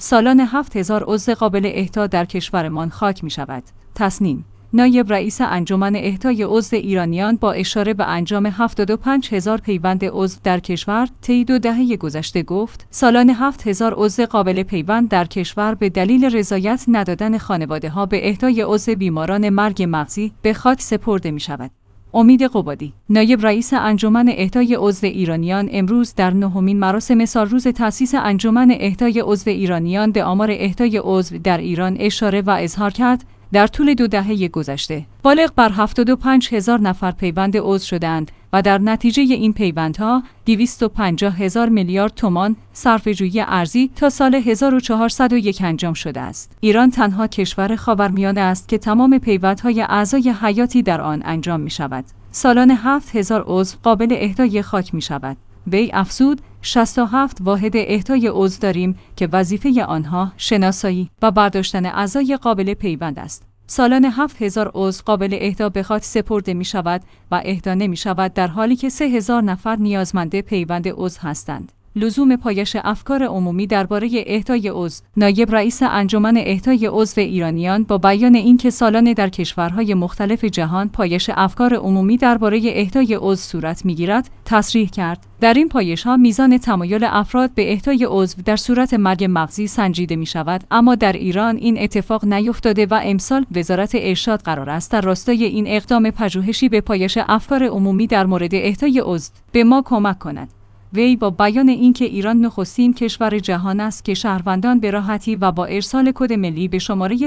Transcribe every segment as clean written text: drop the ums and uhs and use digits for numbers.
سالانه 7000 عضو قابل اهدا در کشورمان خاک می‌شود. تصنیم: نایب رئیس انجمن اهدای عضو ایرانیان با اشاره به انجام 75000 پیوند عضو در کشور طی 2 دهه گذشته گفت: سالانه 7000 عضو قابل پیوند در کشور به دلیل رضایت ندادن خانواده‌ها به اهدای عضو بیماران مرگ مغزی به خاک سپرده می‌شود. امید قبادی، نایب رئیس انجمن اهدای عضو ایرانیان، امروز در 9مین مراسم سالروز تأسیس انجمن اهدای عضو ایرانیان به آمار اهدای عضو در ایران اشاره و اظهار کرد در طول 2 دهه گذشته بالغ بر 75000 نفر پیوند عضو شدند و در نتیجه این پیوندها 250,000 میلیارد تومان صرفه‌جویی ارزی تا سال 1401 انجام شده است. ایران تنها کشور خاورمیانه است که تمام پیوندهای اعضای حیاتی در آن انجام می شود. سالانه 7000 عضو قابل اهدای خاک می شود. وی افزود: 67 واحد اهدای عضو داریم که وظیفه آنها شناسایی و برداشتن اعضای قابل پیوند است. سالانه 7000 عضو قابل اهدا به خاک سپرده می شود و اهدا نمی شود در حالی که 3000 نفر نیازمند پیوند عضو هستند. لزوم پایش افکار عمومی درباره اهدای عضو. نایب رئیس انجمن اهدای عضو ایرانیان با بیان اینکه سالانه در کشورهای مختلف جهان پایش افکار عمومی درباره اهدای عضو صورت می‌گیرد، تصریح کرد: در این پایش‌ها میزان تمایل افراد به اهدای عضو در صورت مرگ مغزی سنجیده می‌شود، اما در ایران این اتفاق نیفتاده و امسال وزارت ارشاد قرار است در راستای این اقدام پژوهشی به پایش افکار عمومی در مورد اهدای عضو به ما کمک کند. وی با بیان اینکه ایران نخستین کشور جهان است که شهروندان به راحتی و با ارسال کد ملی به شماره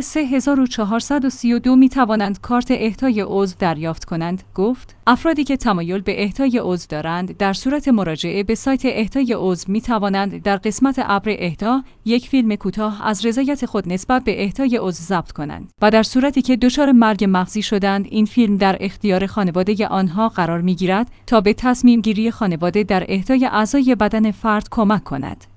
3432 می توانند کارت اهدای عضو دریافت کنند، گفت: افرادی که تمایل به اهدای عضو دارند در صورت مراجعه به سایت اهدای عضو می توانند در قسمت ابر اهدا یک فیلم کوتاه از رضایت خود نسبت به اهدای عضو ضبط کنند و در صورتی که دچار مرگ مغزی شدند این فیلم در اختیار خانواده آنها قرار می گیرد تا به تصمیم گیری خانواده در اهدای اعضای بدن فرد کمک کند.